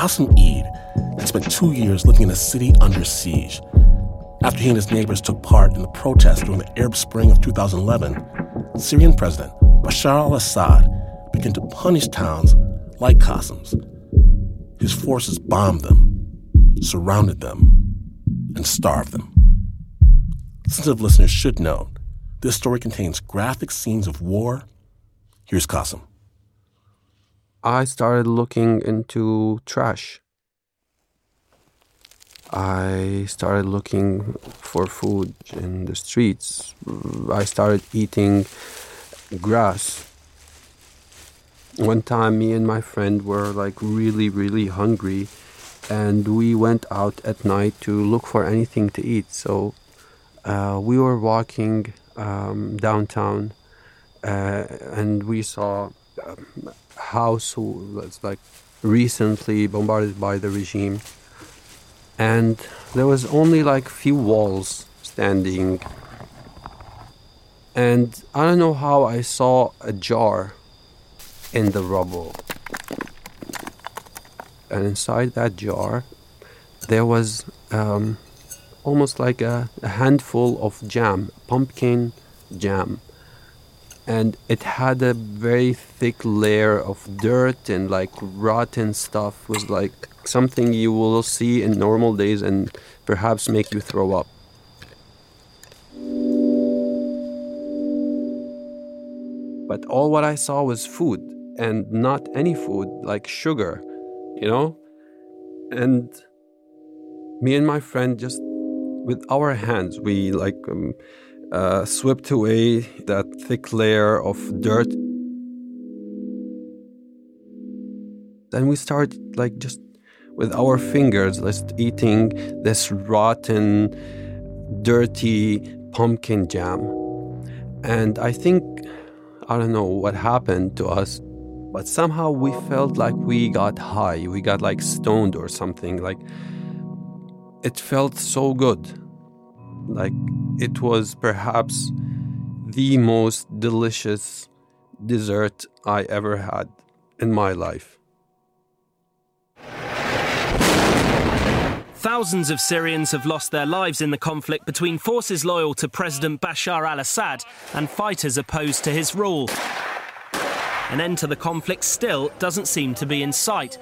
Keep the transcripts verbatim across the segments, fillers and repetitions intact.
Qasim Eid had spent two years living in a city under siege. After he and his neighbors took part in the protests during the Arab Spring of two thousand eleven, Syrian President Bashar al-Assad began to punish towns like Qasim's. His forces bombed them, surrounded them, and starved them. Sensitive listeners should note, this story contains graphic scenes of war. Here's Qasim. I started looking into trash. I started looking for food in the streets. I started eating grass. One time, me and my friend were like really, really hungry, and we went out at night to look for anything to eat. So uh, we were walking um, downtown, uh, and we saw a house who was like recently bombarded by the regime. And there was only like few walls standing. And I don't know how I saw a jar in the rubble. And inside that jar, there was um, almost like a, a handful of jam, pumpkin jam. And it had a very thick layer of dirt and like rotten stuff. It was like something you will see in normal days and perhaps make you throw up. But all what I saw was food, and not any food, like sugar, you know? And me and my friend just, with our hands, we like um, uh, swept away that thick layer of dirt. Then we started like just with our fingers, just eating this rotten, dirty pumpkin jam. And I think, I don't know what happened to us, but somehow we felt like we got high. We got like stoned or something. Like it felt so good. Like it was perhaps the most delicious dessert I ever had in my life. Thousands of Syrians have lost their lives in the conflict between forces loyal to President Bashar al-Assad and fighters opposed to his rule. An end to the conflict still doesn't seem to be in sight.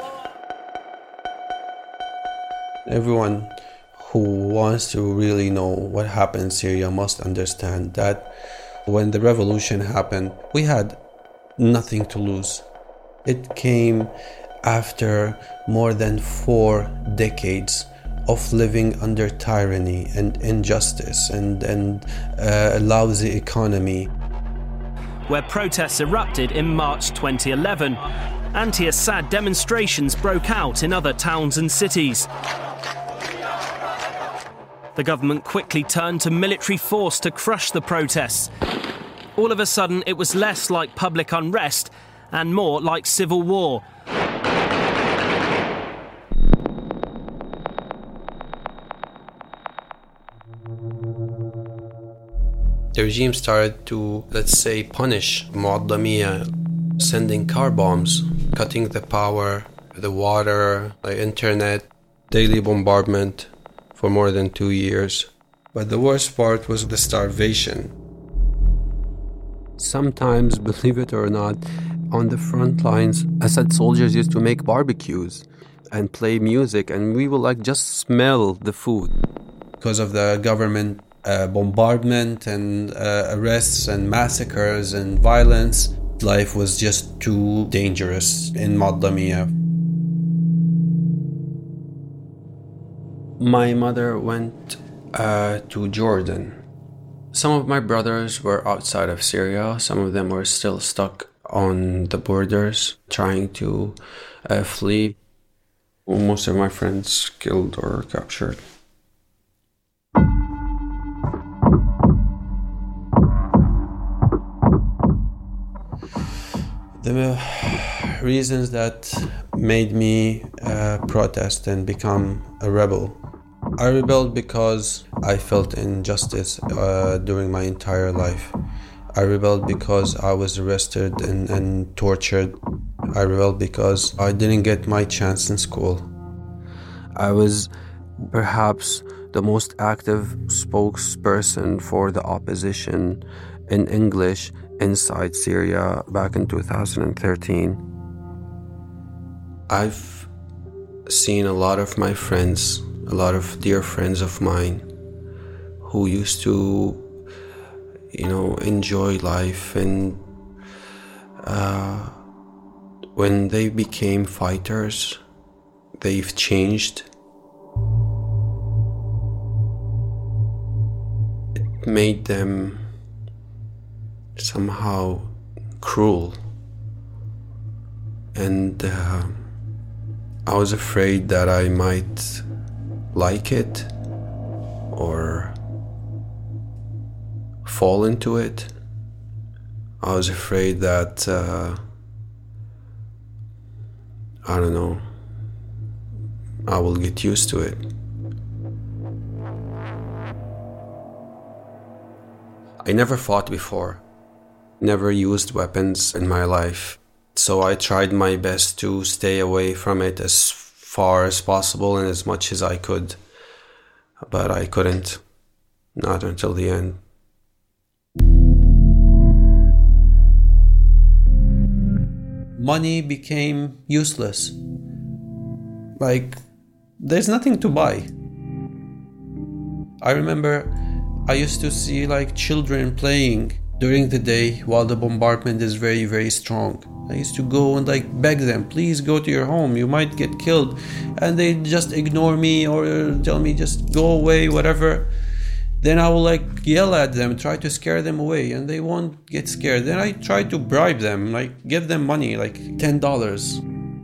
Everyone who wants to really know what happened in Syria must understand that when the revolution happened, we had nothing to lose. It came after more than four decades of living under tyranny and injustice and, and uh, a lousy economy. Where protests erupted in March twenty eleven, anti-Assad demonstrations broke out in other towns and cities. The government quickly turned to military force to crush the protests. All of a sudden, it was less like public unrest and more like civil war. The regime started to, let's say, punish Muaddamiyya, sending car bombs, cutting the power, the water, the internet, daily bombardment for more than two years. But the worst part was the starvation. Sometimes, believe it or not, on the front lines, Assad soldiers used to make barbecues and play music, and we would like just smell the food. Because of the government uh, bombardment and uh, arrests and massacres and violence, life was just too dangerous in Muaddamiyya. My mother went uh, to Jordan. Some of my brothers were outside of Syria. Some of them were still stuck on the borders, trying to uh, flee. Most of my friends killed or captured. The reasons that made me uh, protest and become a rebel. I rebelled because I felt injustice uh, during my entire life. I rebelled because I was arrested and, and tortured. I rebelled because I didn't get my chance in school. I was perhaps the most active spokesperson for the opposition in English inside Syria back in two thousand thirteen. I've seen a lot of my friends, a lot of dear friends of mine who used to, you know, enjoy life, and uh, when they became fighters, they've changed. It made them somehow cruel, and uh, I was afraid that I might like it or fall into it. I was afraid that uh, I don't know, I will get used to it. I never fought before, never used weapons in my life, so I tried my best to stay away from it as far as possible and as much as I could, but I couldn't, not until the end. Money became useless. Like, there's nothing to buy. I remember I used to see like children playing during the day while the bombardment is very, very strong. I used to go and like beg them, please go to your home, you might get killed. And they just ignore me or tell me just go away, whatever. Then I will like yell at them, try to scare them away, and they won't get scared. Then I try to bribe them, like give them money, like ten dollars.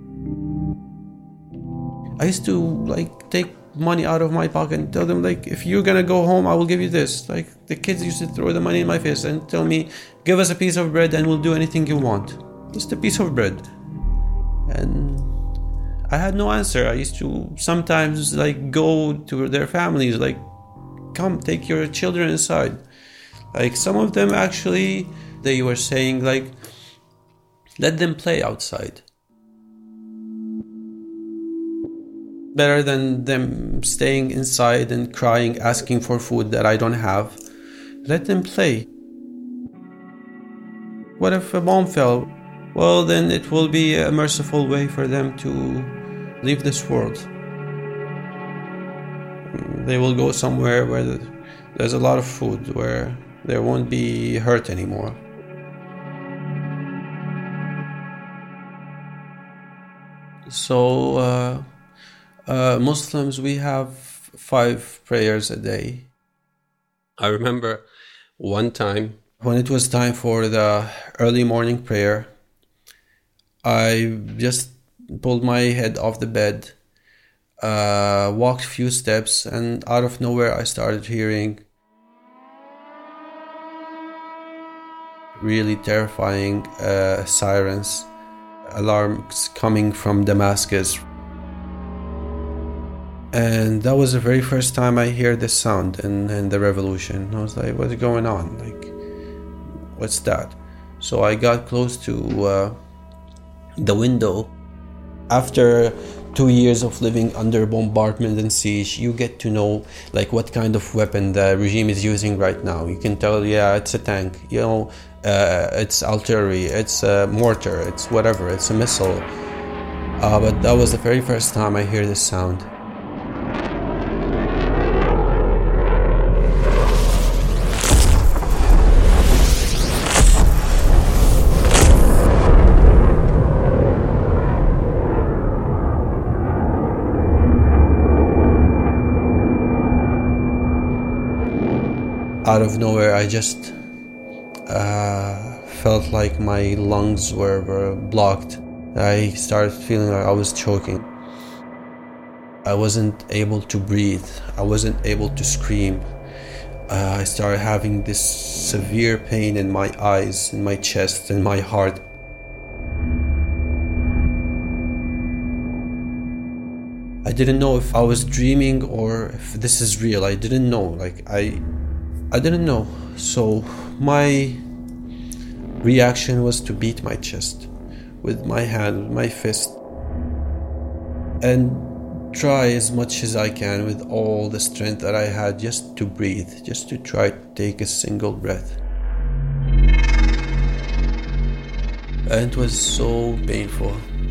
I used to like take money out of my pocket and tell them like, if you're gonna go home, I will give you this. Like the kids used to throw the money in my face and tell me, give us a piece of bread and we'll do anything you want. Just a piece of bread. And I had no answer. I used to sometimes like go to their families, like, come take your children inside. Like some of them actually, they were saying like, let them play outside. Better than them staying inside and crying, asking for food that I don't have. Let them play. What if a bomb fell? Well, then it will be a merciful way for them to leave this world. They will go somewhere where there's a lot of food, where they won't be hurt anymore. So, uh, uh, Muslims, we have five prayers a day. I remember one time when it was time for the early morning prayer, I just pulled my head off the bed, uh, walked a few steps, and out of nowhere I started hearing really terrifying uh, sirens, alarms coming from Damascus. And that was the very first time I hear this sound in, in the revolution. I was like, what's going on? Like, what's that? So I got close to uh, the window. After two years of living under bombardment and siege, you get to know like what kind of weapon the regime is using right now. You can tell, yeah, it's a tank, you know, uh, it's artillery, it's a mortar, it's whatever, it's a missile. Uh, but that was the very first time I hear this sound. Out of nowhere, I just uh, felt like my lungs were, were blocked. I started feeling like I was choking. I wasn't able to breathe. I wasn't able to scream. Uh, I started having this severe pain in my eyes, in my chest, in my heart. I didn't know if I was dreaming or if this is real. I didn't know. Like, I... I didn't know, so my reaction was to beat my chest with my hand, with my fist, and try as much as I can with all the strength that I had just to breathe, just to try to take a single breath. And it was so painful.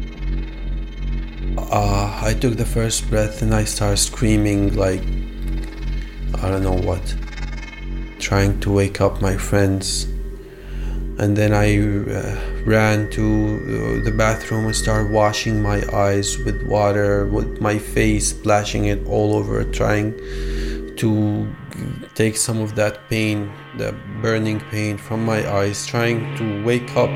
Uh, I took the first breath and I started screaming like, I don't know what, trying to wake up my friends. And then I uh, ran to the bathroom and started washing my eyes with water, with my face, splashing it all over, trying to take some of that pain, the burning pain from my eyes, trying to wake up.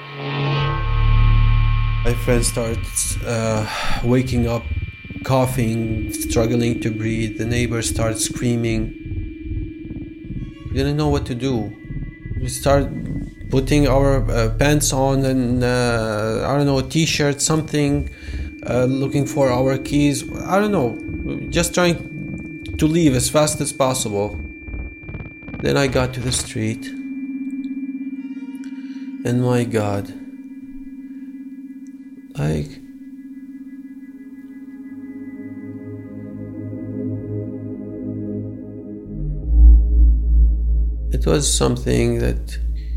My friend started uh, waking up, coughing, struggling to breathe. The neighbors started screaming. We didn't know what to do. We started putting our uh, pants on and, uh, I don't know, a t-shirt, something, uh, looking for our keys. I don't know, just trying to leave as fast as possible. Then I got to the street. And my God, like, it was something that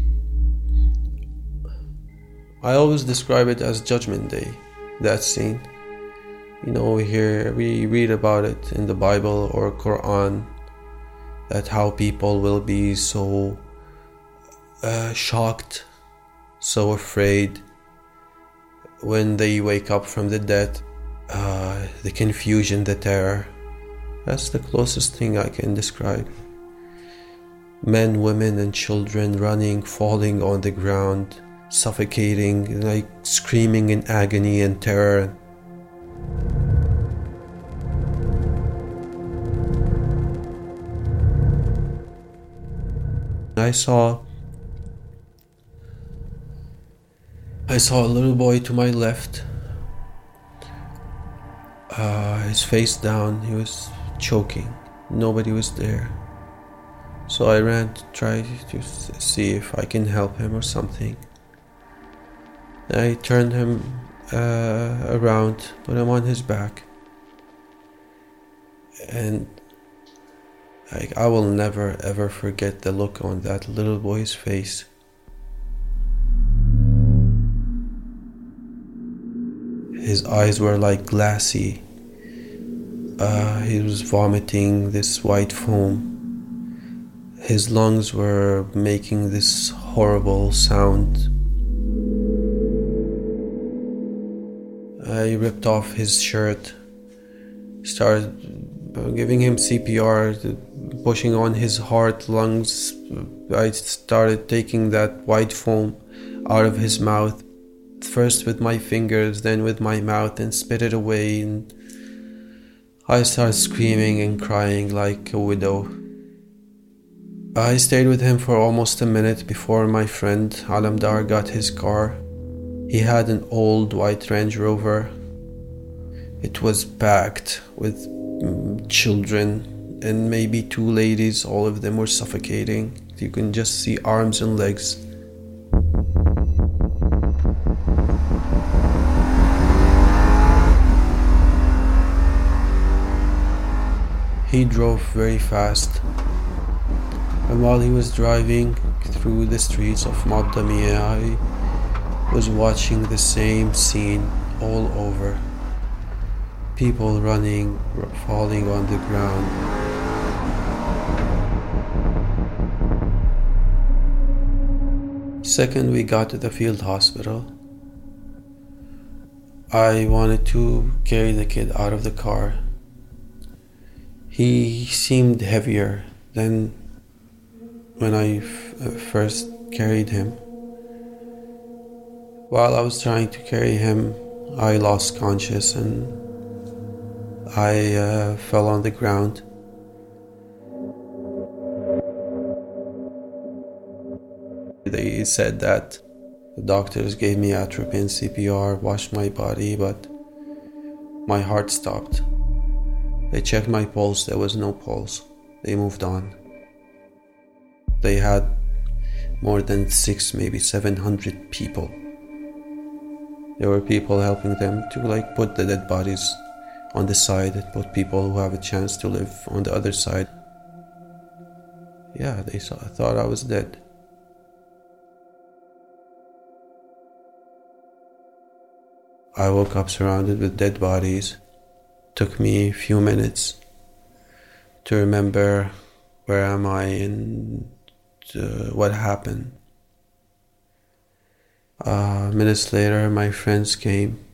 I always describe it as Judgment Day, that scene. You know, here we read about it in the Bible or Quran, that how people will be so uh, shocked, so afraid when they wake up from the dead, uh, the confusion, the terror. That's the closest thing I can describe. Men, women, and children running, falling on the ground, suffocating, like screaming in agony and terror. I saw I saw a little boy to my left, uh, his face down, he was choking, nobody was there. So I ran to try to see if I can help him or something. I turned him uh, around, put him on his back, and I, I will never ever forget the look on that little boy's face. His eyes were like glassy. Uh, he was vomiting this white foam. His lungs were making this horrible sound. I ripped off his shirt, started giving him C P R, pushing on his heart, lungs. I started taking that white foam out of his mouth, first with my fingers, then with my mouth, and spit it away. And I started screaming and crying like a widow. I stayed with him for almost a minute before my friend Alamdar got his car. He had an old white Range Rover. It was packed with children and maybe two ladies. All of them were suffocating. You can just see arms and legs. He drove very fast, and while he was driving through the streets of Maddamia, I was watching the same scene all over. People running, falling on the ground. Second, we got to the field hospital. I wanted to carry the kid out of the car. He seemed heavier than when I f- first carried him. While I was trying to carry him, I lost conscious and I uh, fell on the ground. They said that the doctors gave me atropine, C P R, washed my body, but my heart stopped. They checked my pulse, there was no pulse. They moved on. They had more than six, maybe seven hundred people. There were people helping them to like put the dead bodies on the side. It put people who have a chance to live on the other side. Yeah, they saw, thought I was dead. I woke up surrounded with dead bodies. Took me a few minutes to remember where am I and uh, what happened. Uh, minutes later, my friends came.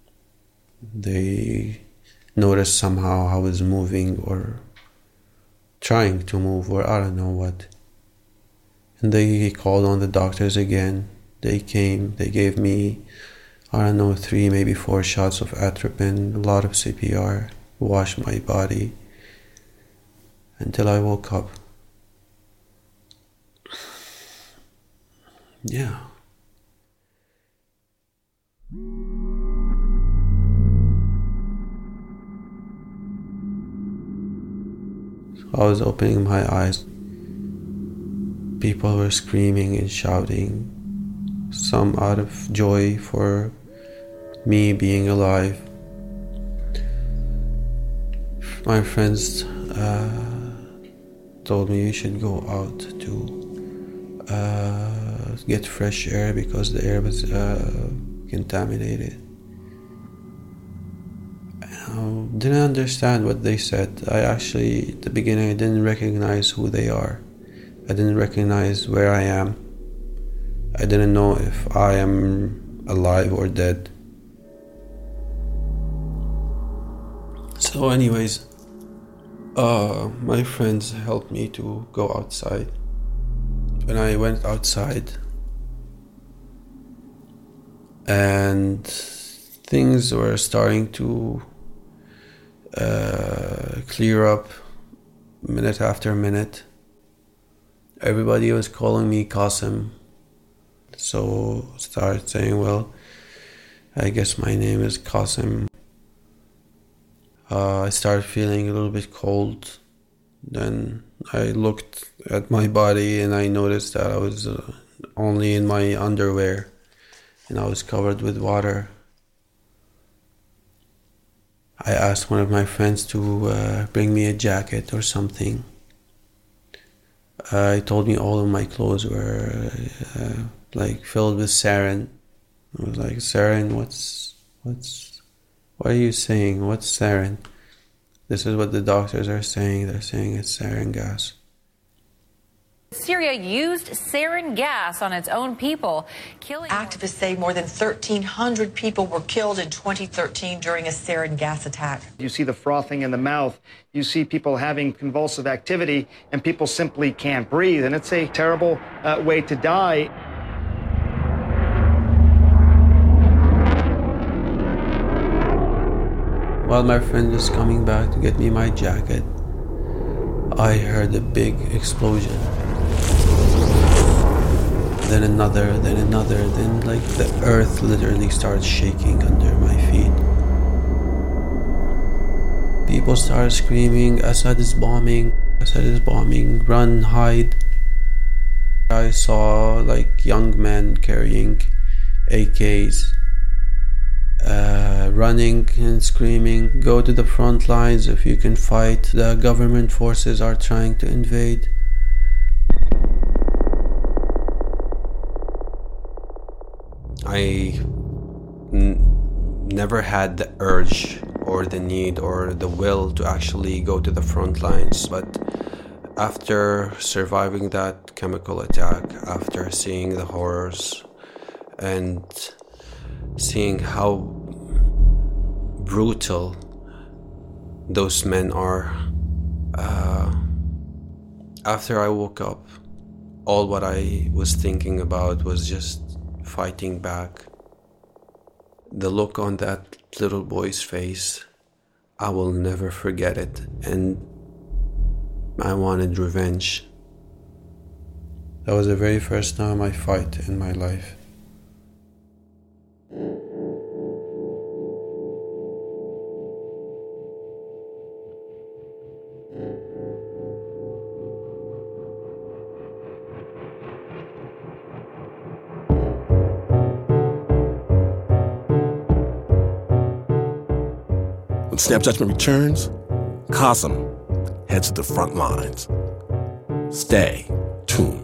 They noticed somehow I was moving or trying to move, or I don't know what. And they called on the doctors again. They came, they gave me, I don't know, three, maybe four shots of atropine, a lot of C P R, washed my body until I woke up. Yeah. I was opening my eyes. People were screaming and shouting, some out of joy for me being alive. My friends uh, told me you should go out to uh, get fresh air because the air was uh, contaminated. I didn't understand what they said. I actually, at the beginning, I didn't recognize who they are. I didn't recognize where I am. I didn't know if I am alive or dead. So anyways, uh, my friends helped me to go outside. When I went outside, and things were starting to uh, clear up minute after minute. Everybody was calling me Qasim. So started saying, well, I guess my name is Qasim. Uh, I started feeling a little bit cold. Then I looked at my body and I noticed that I was uh, only in my underwear and I was covered with water. I asked one of my friends to uh, bring me a jacket or something. Uh, he told me all of my clothes were uh, like filled with sarin. I was like, sarin, what's, what's, what are you saying? What's sarin? This is what the doctors are saying. They're saying it's sarin gas. Syria used sarin gas on its own people, killing... Activists say more than thirteen hundred people were killed in twenty thirteen during a sarin gas attack. You see the frothing in the mouth, you see people having convulsive activity, and people simply can't breathe, and it's a terrible uh, way to die. While my friend was coming back to get me my jacket, I heard a big explosion. Then another, then another, then like the earth literally started shaking under my feet. People started screaming, Assad is bombing, Assad is bombing, run, hide. I saw like young men carrying A Ks, uh, running and screaming, go to the front lines if you can fight, the government forces are trying to invade. I n- never had the urge or the need or the will to actually go to the front lines, but after surviving that chemical attack, after seeing the horrors and seeing how brutal those men are, uh, after I woke up, all what I was thinking about was just fighting back. The look on that little boy's face, I will never forget it, and I wanted revenge. That was the very first time I fight in my life. Snap Judgment returns. Qasim heads to the front lines. Stay tuned.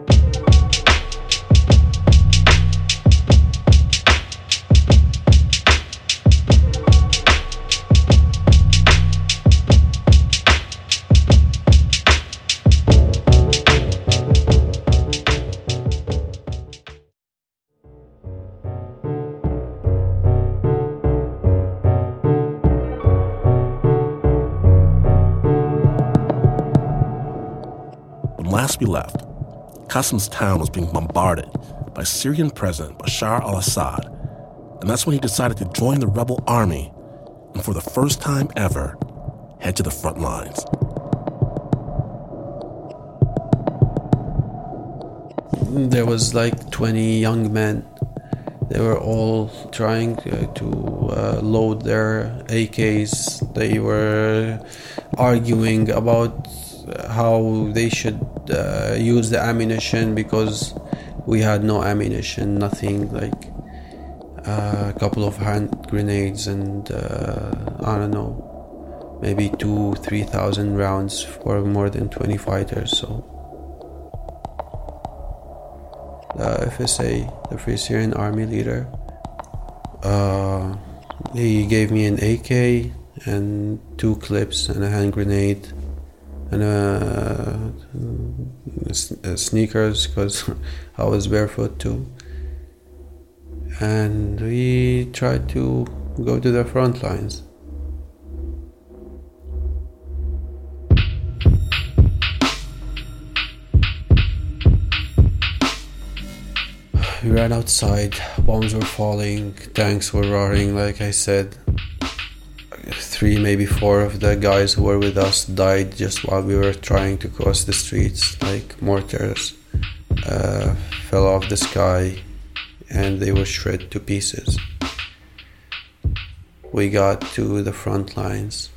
Last we left, Qasim's town was being bombarded by Syrian President Bashar al-Assad, and that's when he decided to join the rebel army and for the first time ever, head to the front lines. There was like twenty young men. They were all trying uh, to uh, load their A Ks. They were arguing about how they should uh, use the ammunition because we had no ammunition, nothing, like uh, a couple of hand grenades and uh, I don't know, maybe two, three thousand rounds for more than twenty fighters. So the F S A, the Free Syrian Army leader, uh, he gave me an A K and two clips and a hand grenade and uh, sneakers because I was barefoot too. And we tried to go to the front lines. We ran outside, bombs were falling, tanks were roaring, like I said. Three, maybe four of the guys who were with us died just while we were trying to cross the streets. Like mortars uh, fell off the sky and they were shred to pieces. We got to the front lines.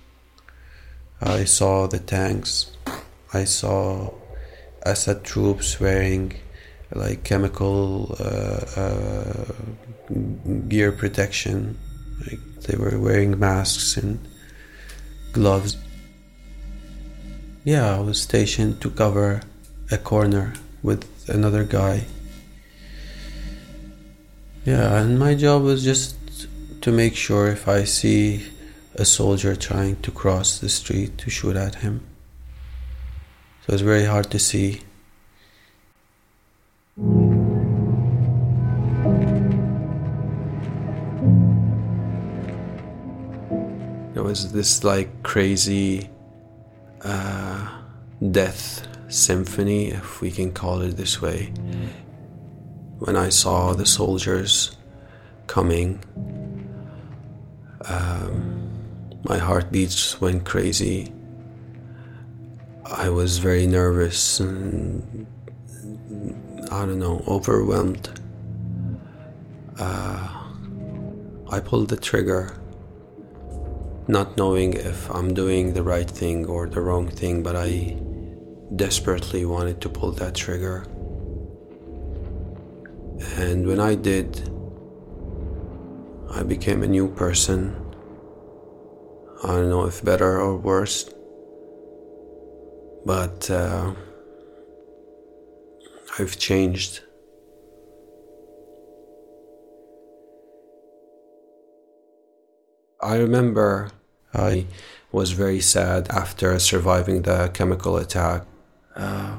I saw the tanks. I saw Assad troops wearing like chemical uh, uh, gear protection. Like they were wearing masks and gloves. Yeah, I was stationed to cover a corner with another guy. Yeah, and my job was just to make sure if I see a soldier trying to cross the street to shoot at him. So it was very hard to see. There was this like crazy uh, death symphony, if we can call it this way. When I saw the soldiers coming, um, my heartbeats went crazy. I was very nervous and, I don't know, overwhelmed. Uh, I pulled the trigger, not knowing if I'm doing the right thing or the wrong thing, but I desperately wanted to pull that trigger. And when I did, I became a new person. I don't know if better or worse, but uh, I've changed. I remember I was very sad after surviving the chemical attack. Uh,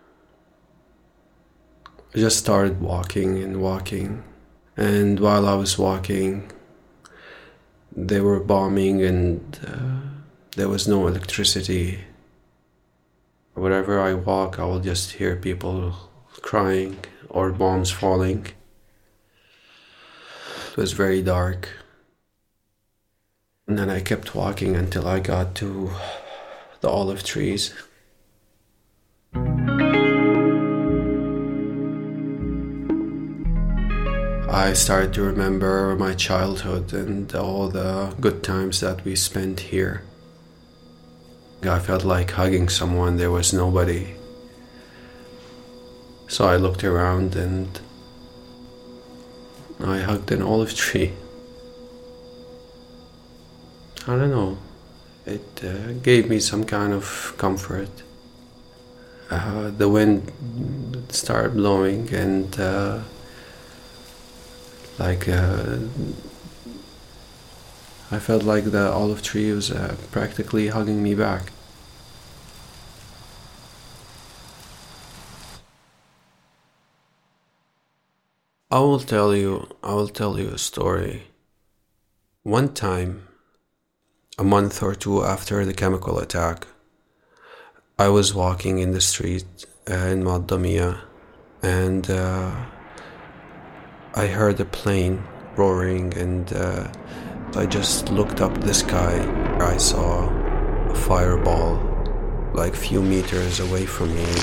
I just started walking and walking, and while I was walking, they were bombing and uh, there was no electricity. Wherever I walk, I will just hear people crying or bombs falling. It was very dark. And then I kept walking until I got to the olive trees. I started to remember my childhood and all the good times that we spent here. I felt like hugging someone. There was nobody. So I looked around and I hugged an olive tree. I don't know. It uh, gave me some kind of comfort. Uh, the wind started blowing, and uh, like uh, I felt like the olive tree was uh, practically hugging me back. I will tell you, I will tell you a story. One time, a month or two after the chemical attack, I was walking in the street uh, in Maddamia, and uh, I heard a plane roaring, and uh, I just looked up the sky. I saw a fireball like a few meters away from me.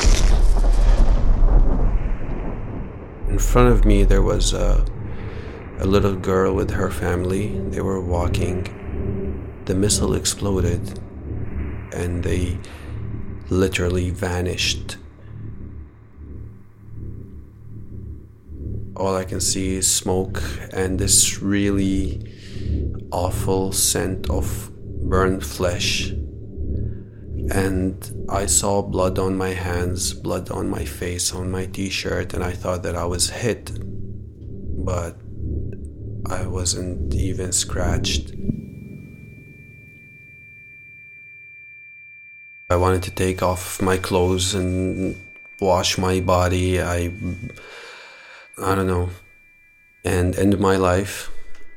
In front of me there was a, a little girl with her family. They were walking. The missile exploded and they literally vanished. All I can see is smoke and this really awful scent of burned flesh. And I saw blood on my hands, blood on my face, on my t-shirt, and I thought that I was hit, but I wasn't even scratched. I wanted to take off my clothes and wash my body, I, I don't know, and end my life.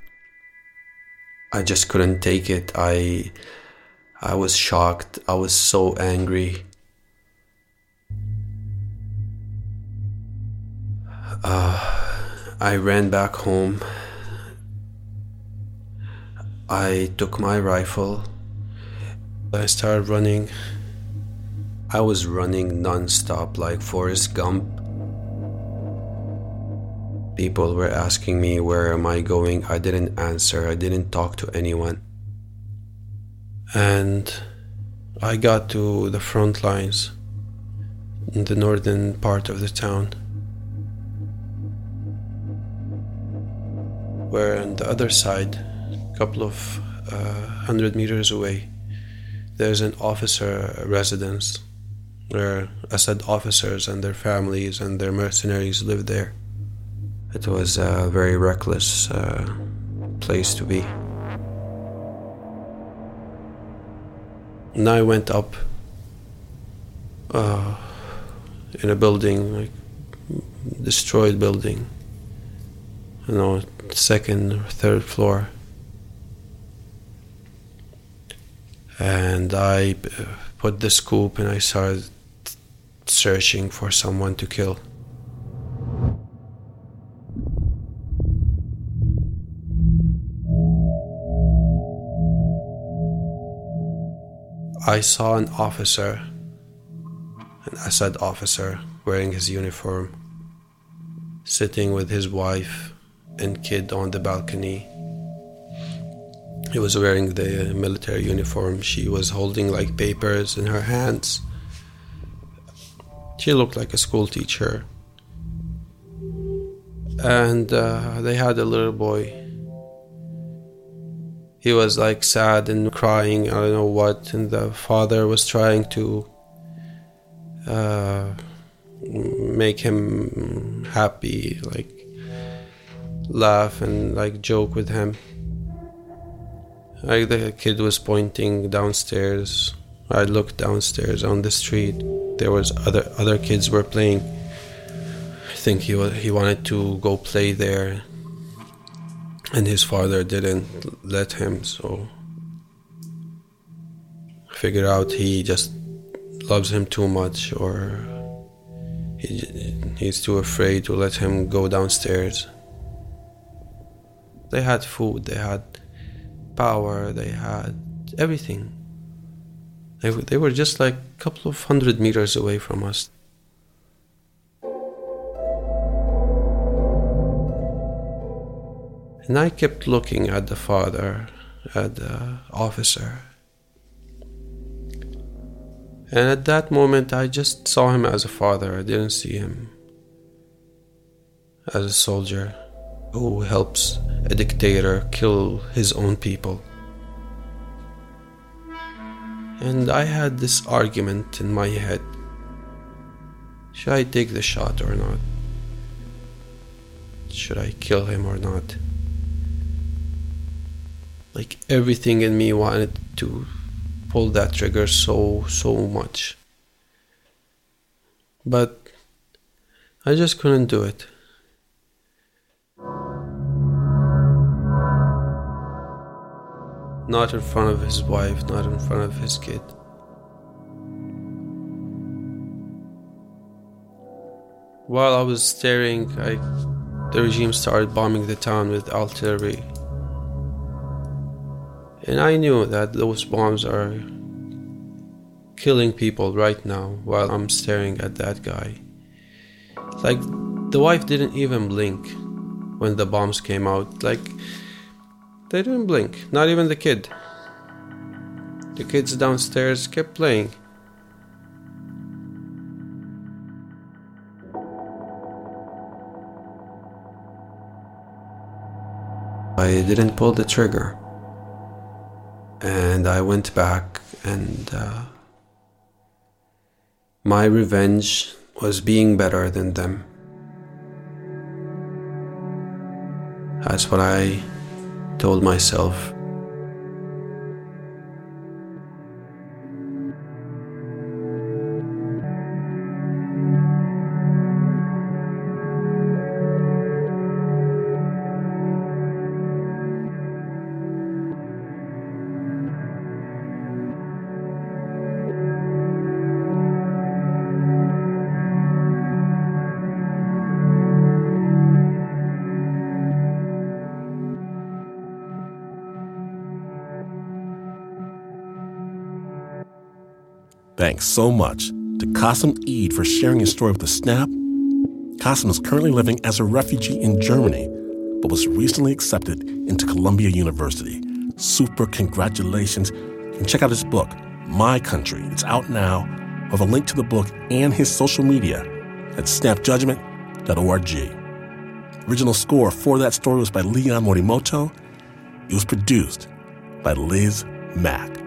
I just couldn't take it. I... I was shocked. I was so angry. Uh, I ran back home. I took my rifle. I started running. I was running non-stop like Forrest Gump. People were asking me, where am I going? I didn't answer. I didn't talk to anyone. And I got to the front lines in the northern part of the town, where on the other side, a couple of uh, hundred meters away, there's an officer residence where Assad officers and their families and their mercenaries live there. It was a very reckless uh, place to be. And I went up uh, in a building, like destroyed building, you know, second or third floor. And I put the scoop and I started searching for someone to kill. I saw an officer, an Assad officer, wearing his uniform, sitting with his wife and kid on the balcony. He was wearing the military uniform. She was holding like papers in her hands. She looked like a school teacher. And uh, they had a little boy. He was like sad and crying, I don't know what, and the father was trying to uh, make him happy, like laugh and like joke with him. Like the kid was pointing downstairs. I looked downstairs on the street. There was other other kids were playing. I think he was, he wanted to go play there. And his father didn't let him, so I figured out he just loves him too much, or he, he's too afraid to let him go downstairs. They had food, they had power, they had everything. They, they were just like a couple of hundred meters away from us. And I kept looking at the father, at the officer. And at that moment, I just saw him as a father. I didn't see him as a soldier who helps a dictator kill his own people. And I had this argument in my head. Should I take the shot or not? Should I kill him or not? Like, everything in me wanted to pull that trigger so, so much. But I just couldn't do it. Not in front of his wife, not in front of his kid. While I was staring, I, the regime started bombing the town with artillery. And I knew that those bombs are killing people right now while I'm staring at that guy. Like, the wife didn't even blink when the bombs came out. Like, they didn't blink, not even the kid. The kids downstairs kept playing. I didn't pull the trigger. And I went back, and uh, my revenge was being better than them. That's what I told myself. Thanks so much to Qasim Eid for sharing his story with The Snap. Qasim is currently living as a refugee in Germany, but was recently accepted into Columbia University. Super congratulations. And check out his book, My Country. It's out now. We'll have a link to the book and his social media at snap judgment dot org. Original score for that story was by Leon Morimoto. It was produced by Liz Mack.